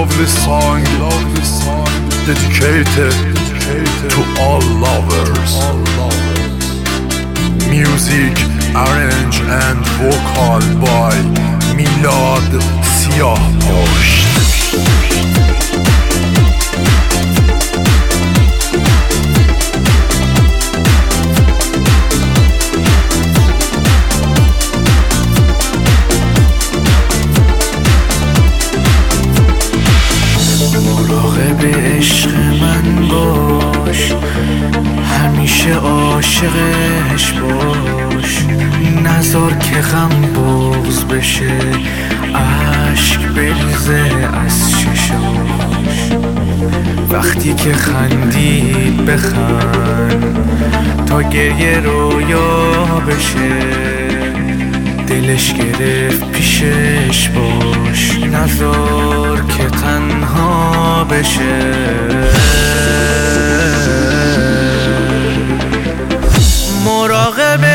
lovely song dedicated to all lovers. Music arranged and vocal by میلاد سیاهپشت. مراقب عشق من باش، همیشه عاشقش باش، نذار که غم بغض بشه، عشق بریزه از چشاش. وقتی که خندید بخند تا گریه رویا بشه، دلش گرفت پیشش باش، نذار که تنها بشه. مراقب